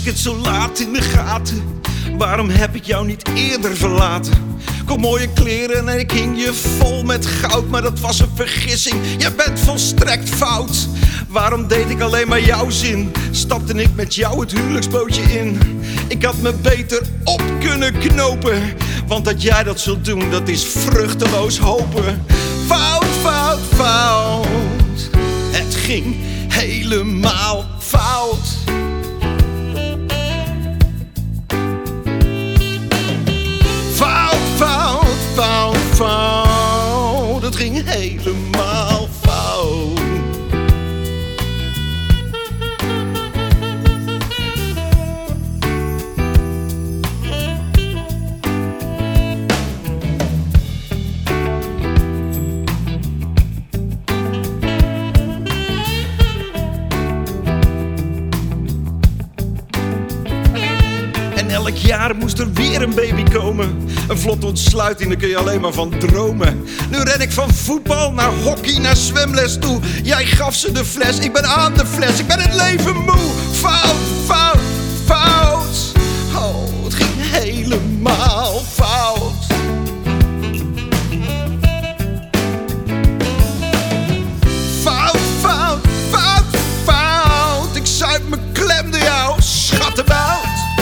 ik het zo laat in de gaten? Waarom heb ik jou niet eerder verlaten? Koop mooie kleren en ik hing je vol met goud, maar dat was een vergissing, je bent volstrekt fout. Waarom deed ik alleen maar jouw zin? Stapte ik met jou het huwelijksbootje in? Ik had me beter op kunnen knopen, want dat jij dat zult doen, dat is vruchteloos hopen. Fout, fout, fout. Het ging helemaal fout. Fout, fout, fout, fout. Het ging helemaal fout. Elk jaar moest er weer een baby komen. Een vlotte ontsluiting, daar kun je alleen maar van dromen. Nu ren ik van voetbal naar hockey, naar zwemles toe. Jij gaf ze de fles, ik ben aan de fles. Ik ben het leven moe. Fout, fout, fout. Oh, het ging helemaal fout. Fout, fout, fout, fout. Ik zuip me klem door jou, schattenbout.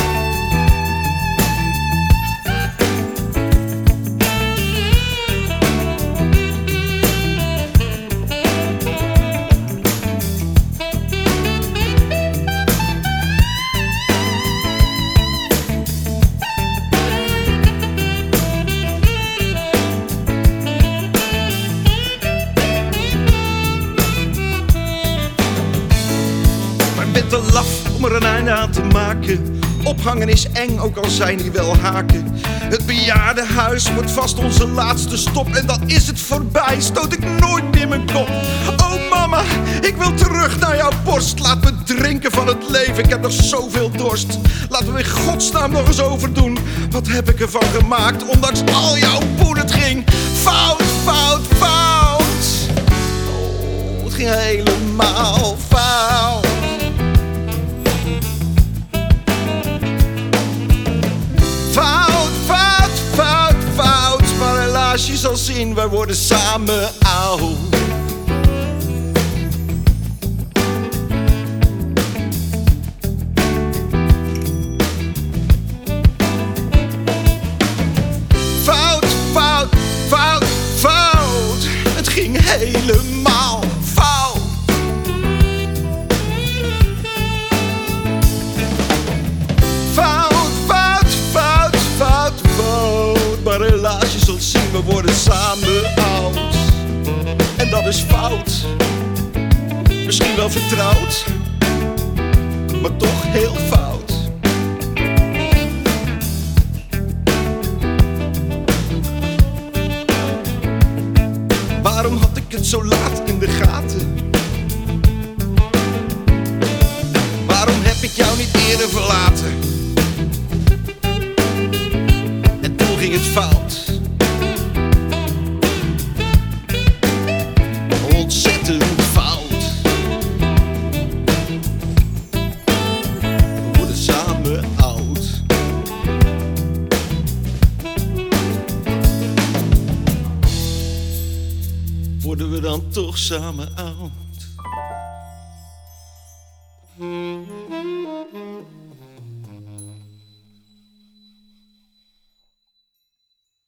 Te laf om er een einde aan te maken. Ophangen is eng, ook al zijn die wel haken. Het bejaardenhuis wordt vast onze laatste stop. En dan is het voorbij, stoot ik nooit meer mijn kop. Oh mama, ik wil terug naar jouw borst. Laat me drinken van het leven, ik heb nog zoveel dorst. Laten we in godsnaam nog eens overdoen. Wat heb ik ervan gemaakt, ondanks al jouw poen. Het ging fout, fout, fout. Oh, het ging helemaal fout. Fout, fout, fout, fout. Maar helaas, je zal zien, wij worden samen oud. Fout, fout, fout, fout. Het ging helemaal fout. Maar helaas, je zult zien, we worden samen oud. En dat is fout. Misschien wel vertrouwd, maar toch heel fout. Waarom had ik het zo laat in de gaten? Waarom heb ik jou niet eerder verlaten? Ging het fout. Ontzettend fout. We worden samen oud. Worden we dan toch samen oud?